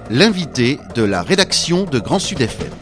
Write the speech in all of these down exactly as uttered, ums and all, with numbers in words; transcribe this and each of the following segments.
l'invité de la rédaction de Grand Sud F M.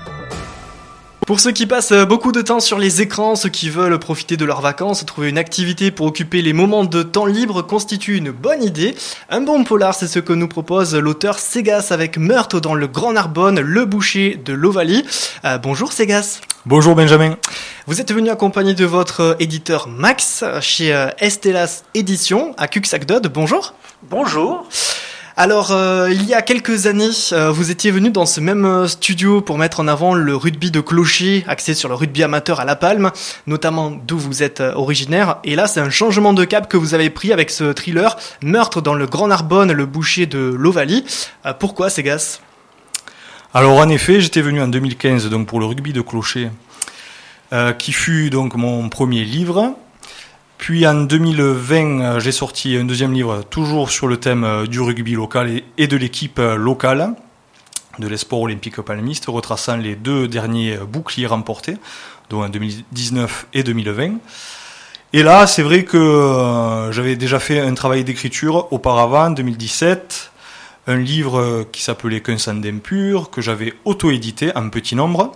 Pour ceux qui passent beaucoup de temps sur les écrans, ceux qui veulent profiter de leurs vacances, trouver une activité pour occuper les moments de temps libre constitue une bonne idée. Un bon polar, c'est ce que nous propose l'auteur Ségaz avec Meurtre dans le Grand Narbonne, le boucher de l'Ovalie. Euh, bonjour Ségaz. Bonjour Benjamin. Vous êtes venu accompagné de votre éditeur Max chez Estelas Éditions à Cuxagdod. Bonjour. Bonjour. Alors, euh, il y a quelques années, euh, vous étiez venu dans ce même studio pour mettre en avant le rugby de clocher, axé sur le rugby amateur à La Palme, notamment d'où vous êtes originaire. Et là, c'est un changement de cap que vous avez pris avec ce thriller « Meurtre dans le Grand Narbonne, le boucher de l'Ovalie ». Euh, pourquoi, Ségaz ? Alors, en effet, j'étais venu en deux mille quinze donc pour le rugby de clocher, euh, qui fut donc mon premier livre. Puis en deux mille vingt, j'ai sorti un deuxième livre, toujours sur le thème du rugby local et de l'équipe locale, de l'Esport olympique palmiste, retraçant les deux derniers boucliers remportés, donc en deux mille dix-neuf et deux mille vingt. Et là, c'est vrai que j'avais déjà fait un travail d'écriture auparavant, en deux mille dix-sept, un livre qui s'appelait Qu'un sang d'impur, que j'avais auto-édité en petit nombre.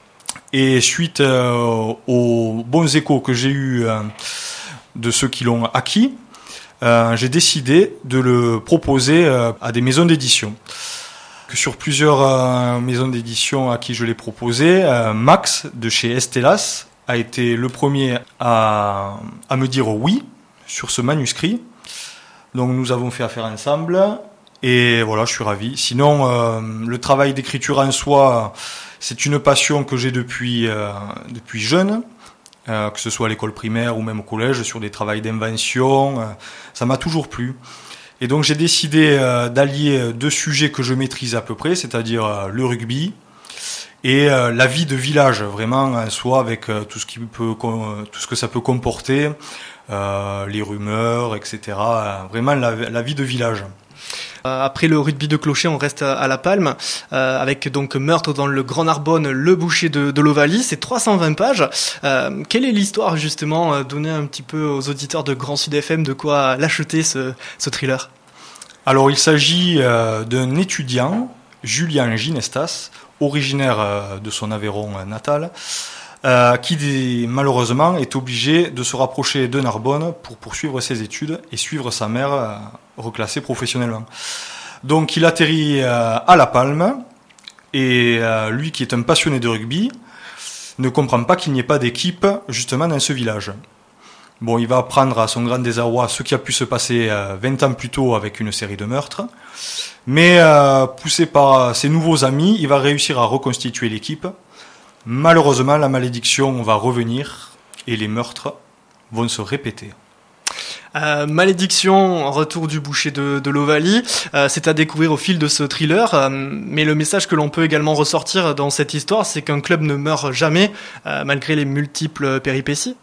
Et suite aux bons échos que j'ai eus de ceux qui l'ont acquis, euh, j'ai décidé de le proposer euh, à des maisons d'édition. Que sur plusieurs euh, maisons d'édition à qui je l'ai proposé, euh, Max de chez Estelas a été le premier à, à me dire oui sur ce manuscrit. Donc nous avons fait affaire ensemble et voilà, je suis ravi. Sinon, euh, le travail d'écriture en soi, c'est une passion que j'ai depuis, euh, depuis jeune. Euh, que ce soit à l'école primaire ou même au collège, sur des travaux d'invention, euh, ça m'a toujours plu. Et donc j'ai décidé euh, d'allier deux sujets que je maîtrise à peu près, c'est-à-dire euh, le rugby et euh, la vie de village, vraiment en soi, avec euh, tout ce qui peut, tout ce que ça peut comporter, euh, les rumeurs, et cetera. Euh, vraiment la, la vie de village. Après le rugby de clocher, on reste à La Palme, euh, avec donc Meurtre dans le Grand Narbonne, le boucher de, de l'Ovalie. C'est trois cent vingt pages. Euh, quelle est l'histoire, justement, donner un petit peu aux auditeurs de Grand Sud F M de quoi l'acheter, ce, ce thriller ? Alors, il s'agit euh, d'un étudiant, Julien Ginestas, originaire euh, de son Aveyron natal, euh, qui malheureusement est obligé de se rapprocher de Narbonne pour poursuivre ses études et suivre sa mère euh, reclassée professionnellement. Donc il atterrit euh, à La Palme et euh, lui qui est un passionné de rugby ne comprend pas qu'il n'y ait pas d'équipe justement dans ce village. Bon, il va apprendre à son grand désarroi ce qui a pu se passer euh, vingt ans plus tôt avec une série de meurtres, mais euh, poussé par ses nouveaux amis, il va réussir à reconstituer l'équipe. Malheureusement, la malédiction va revenir et les meurtres vont se répéter. Euh, Malédiction, retour du boucher de, de l'Ovalie, euh, c'est à découvrir au fil de ce thriller, euh, mais le message que l'on peut également ressortir dans cette histoire, c'est qu'un club ne meurt jamais, euh, malgré les multiples péripéties.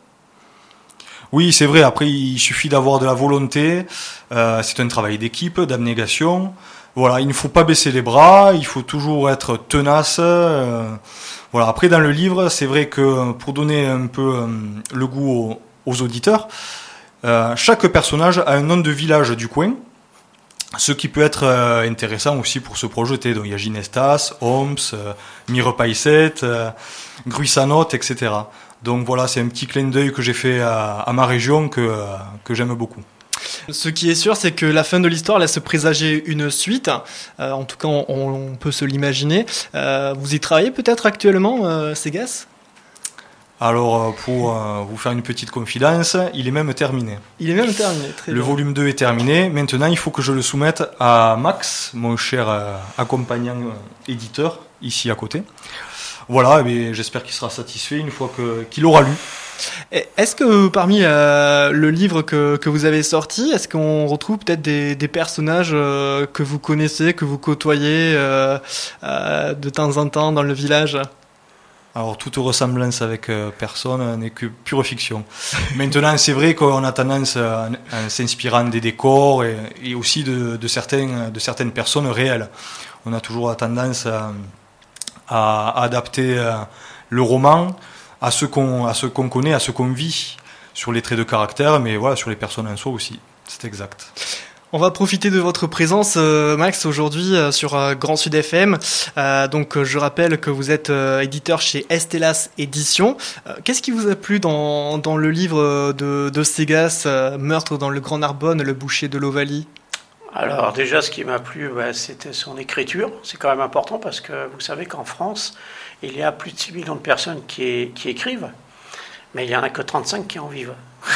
Oui, c'est vrai, après il suffit d'avoir de la volonté, euh, c'est un travail d'équipe, d'abnégation. Voilà, il ne faut pas baisser les bras, il faut toujours être tenace. Euh, voilà. Après, dans le livre, c'est vrai que pour donner un peu euh, le goût aux, aux auditeurs, euh, chaque personnage a un nom de village du coin, ce qui peut être euh, intéressant aussi pour se projeter. Donc il y a Ginestas, Homs, euh, Mirepaïset, euh, Gruissanot, et cetera. Donc voilà, c'est un petit clin d'œil que j'ai fait à, à ma région que, euh, que j'aime beaucoup. Ce qui est sûr, c'est que la fin de l'histoire laisse présager une suite. Euh, en tout cas, on, on peut se l'imaginer. Euh, vous y travaillez peut-être actuellement, euh, Ségaz ? Alors, pour euh, vous faire une petite confidence, il est même terminé. Il est même terminé, très Le bien. volume deux est terminé. Maintenant, il faut que je le soumette à Max, mon cher euh, accompagnant euh, éditeur, ici à côté. Voilà, et j'espère qu'il sera satisfait une fois que, qu'il aura lu. Est-ce que parmi euh, le livre que, que vous avez sorti, est-ce qu'on retrouve peut-être des, des personnages euh, que vous connaissez, que vous côtoyez euh, euh, de temps en temps dans le village ? Alors, toute ressemblance avec euh, personne n'est que pure fiction. Maintenant, c'est vrai qu'on a tendance, euh, en s'inspirant des décors et, et aussi de, de, certains, de certaines personnes réelles, on a toujours tendance à, à, à adapter euh, le roman à ce qu'on à ce qu'on connaît, à ce qu'on vit sur les traits de caractère, mais voilà, sur les personnes en soi aussi. C'est exact. On va profiter de votre présence, euh, Max, aujourd'hui euh, sur euh, Grand Sud F M. Euh, donc, euh, je rappelle que vous êtes euh, éditeur chez Estelas Éditions. Euh, qu'est-ce qui vous a plu dans, dans le livre de, de Ségaz, euh, Meurtre dans le Grand Narbonne, le boucher de l'Ovalie? Alors déjà, ce qui m'a plu, bah, c'était son écriture. C'est quand même important parce que vous savez qu'en France, il y a plus de six millions de personnes qui, qui écrivent, mais il n'y en a que trente-cinq qui en vivent.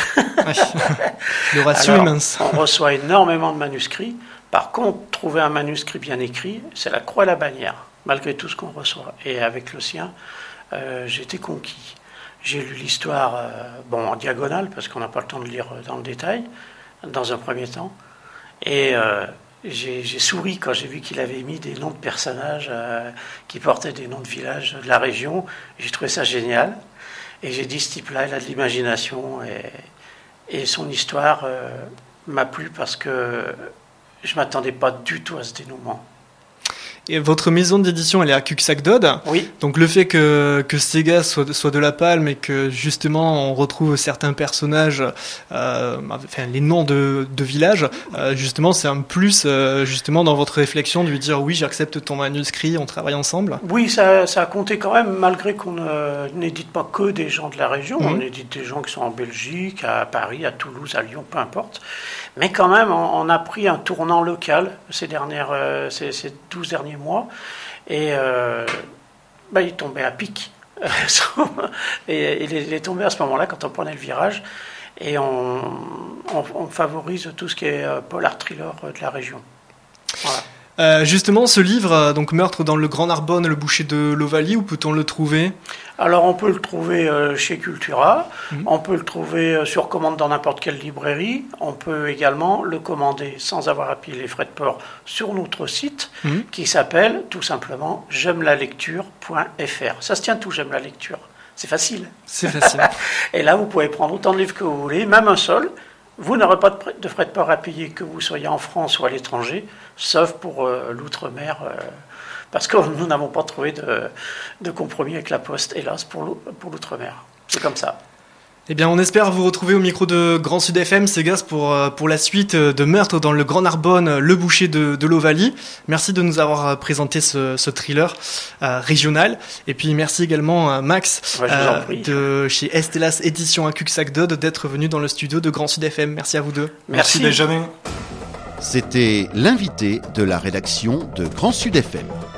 Le ratio Alors, est mince. On reçoit énormément de manuscrits. Par contre, trouver un manuscrit bien écrit, c'est la croix et la bannière, malgré tout ce qu'on reçoit. Et avec le sien, euh, j'ai été conquis. J'ai lu l'histoire euh, bon, en diagonale, parce qu'on n'a pas le temps de lire dans le détail, dans un premier temps. Et euh, j'ai, j'ai souri quand j'ai vu qu'il avait mis des noms de personnages euh, qui portaient des noms de villages de la région. J'ai trouvé ça génial. Et j'ai dit, ce type-là, il a de l'imagination. Et, et son histoire euh, m'a plu parce que je ne m'attendais pas du tout à ce dénouement. Et votre maison d'édition, elle est à Cuxac-Dode. Oui. Donc le fait que, que Ségaz soit, soit de La Palme et que justement on retrouve certains personnages, euh, enfin les noms de, de villages, euh, justement c'est un plus euh, justement dans votre réflexion de lui dire oui j'accepte ton manuscrit, on travaille ensemble. Oui, ça, ça a compté quand même, malgré qu'on ne, n'édite pas que des gens de la région, mmh. on édite des gens qui sont en Belgique, à Paris, à Toulouse, à Lyon, peu importe. Mais quand même, on, on a pris un tournant local ces, dernières, euh, ces, ces douze derniers mois, et euh, bah, il tombait à pic. et il est, il est tombé à ce moment-là, quand on prenait le virage, et on, on, on favorise tout ce qui est polar thriller de la région. Voilà. Euh, justement, ce livre, donc Meurtre dans le Grand Narbonne, le boucher de l'Ovalie, où peut-on le trouver ? Alors, on peut le trouver euh, chez Cultura, mmh. on peut le trouver euh, sur commande dans n'importe quelle librairie, on peut également le commander sans avoir à payer les frais de port sur notre site, mmh. qui s'appelle tout simplement j'aime la lecture point f r. Ça se tient tout, j'aime la lecture. C'est facile. C'est facile. Et là, vous pouvez prendre autant de livres que vous voulez, même un seul. Vous n'aurez pas de frais de port à payer que vous soyez en France ou à l'étranger, sauf pour euh, l'outre-mer, euh, parce que nous n'avons pas trouvé de, de compromis avec la Poste, hélas, pour, pour l'outre-mer. C'est comme ça. Eh bien, on espère vous retrouver au micro de Grand Sud F M, Ségaz, pour, pour la suite de Meurtre dans le Grand Narbonne, le boucher de, de l'Ovalie. Merci de nous avoir présenté ce, ce thriller euh, régional. Et puis, merci également à Max ouais, euh, de chez Estelas Éditions à Cuxac-Dode d'être venu dans le studio de Grand Sud F M. Merci à vous deux. Merci, Merci Benjamin. C'était l'invité de la rédaction de Grand Sud F M.